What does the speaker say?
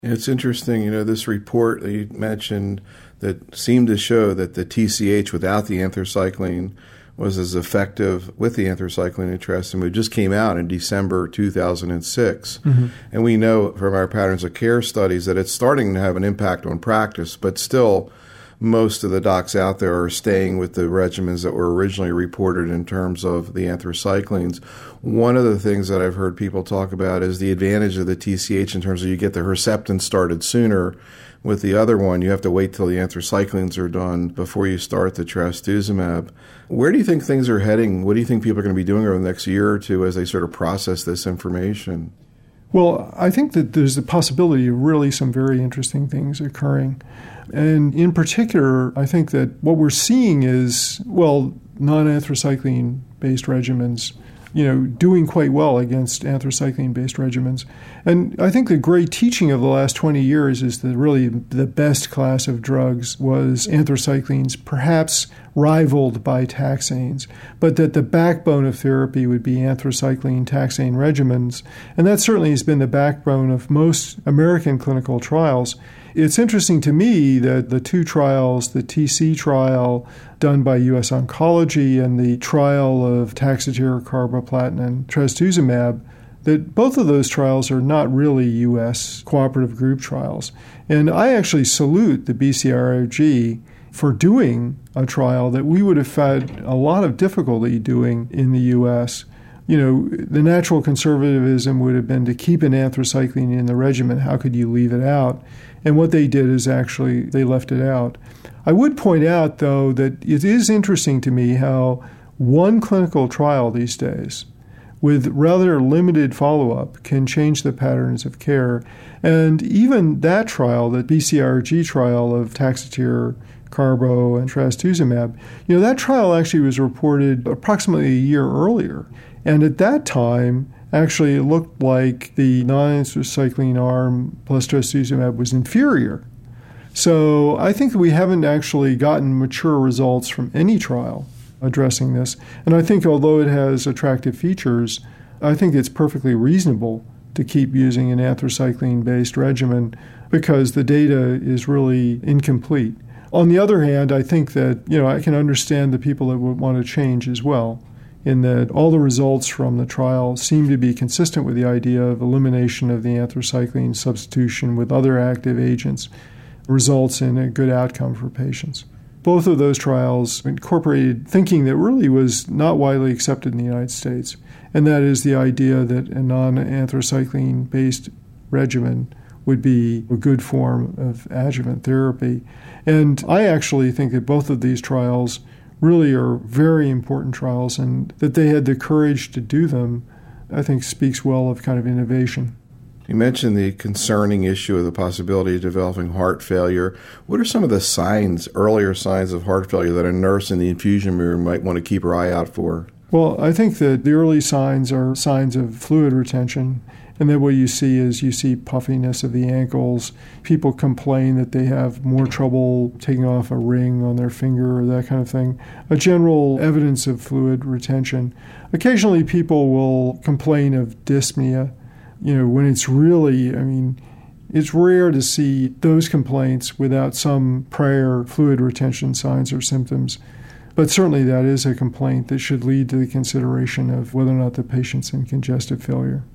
It's interesting, this report that you mentioned that seemed to show that the TCH without the anthracycline was as effective with the anthracycline and etrasimod just came out in December 2006. Mm-hmm. And we know from our patterns of care studies that it's starting to have an impact on practice, but still most of the docs out there are staying with the regimens that were originally reported in terms of the anthracyclines. One of the things that I've heard people talk about is the advantage of the TCH in terms of you get the Herceptin started sooner. With the other one, you have to wait till the anthracyclines are done before you start the trastuzumab. Where do you think things are heading? What do you think people are going to be doing over the next year or two as they sort of process this information? Well, I think that there's the possibility of really some very interesting things occurring. And in particular, I think that what we're seeing is, non-anthracycline-based regimens, doing quite well against anthracycline-based regimens. And I think the great teaching of the last 20 years is that really the best class of drugs was anthracyclines, perhaps rivaled by taxanes, but that the backbone of therapy would be anthracycline-taxane regimens. And that certainly has been the backbone of most American clinical trials. It's interesting to me that the two trials, the TC trial done by U.S. Oncology and the trial of Taxotere, carboplatin, and trastuzumab, that both of those trials are not really U.S. cooperative group trials. And I actually salute the BCRG for doing a trial that we would have had a lot of difficulty doing in the U.S. The natural conservatism would have been to keep an anthracycline in the regimen. How could you leave it out? And what they did is actually they left it out. I would point out, though, that it is interesting to me how one clinical trial these days with rather limited follow-up can change the patterns of care. And even that trial, the BCRG trial of Taxotere, carbo, and trastuzumab, that trial actually was reported approximately a year earlier. And at that time, actually, it looked like the non-anthracycline arm plus trastuzumab was inferior. So I think we haven't actually gotten mature results from any trial addressing this. And I think although it has attractive features, I think it's perfectly reasonable to keep using an anthracycline-based regimen because the data is really incomplete. On the other hand, I think that, I can understand the people that would want to change as well, in that all the results from the trial seem to be consistent with the idea of elimination of the anthracycline substitution with other active agents results in a good outcome for patients. Both of those trials incorporated thinking that really was not widely accepted in the United States, and that is the idea that a non-anthracycline-based regimen would be a good form of adjuvant therapy. And I actually think that both of these trials really are very important trials, and that they had the courage to do them, I think speaks well of kind of innovation. You mentioned the concerning issue of the possibility of developing heart failure. What are some of the signs, earlier signs of heart failure that a nurse in the infusion room might want to keep her eye out for? Well, I think that the early signs are signs of fluid retention. And then what you see puffiness of the ankles. People complain that they have more trouble taking off a ring on their finger or that kind of thing. A general evidence of fluid retention. Occasionally people will complain of dyspnea, when it's really, it's rare to see those complaints without some prior fluid retention signs or symptoms. But certainly that is a complaint that should lead to the consideration of whether or not the patient's in congestive failure.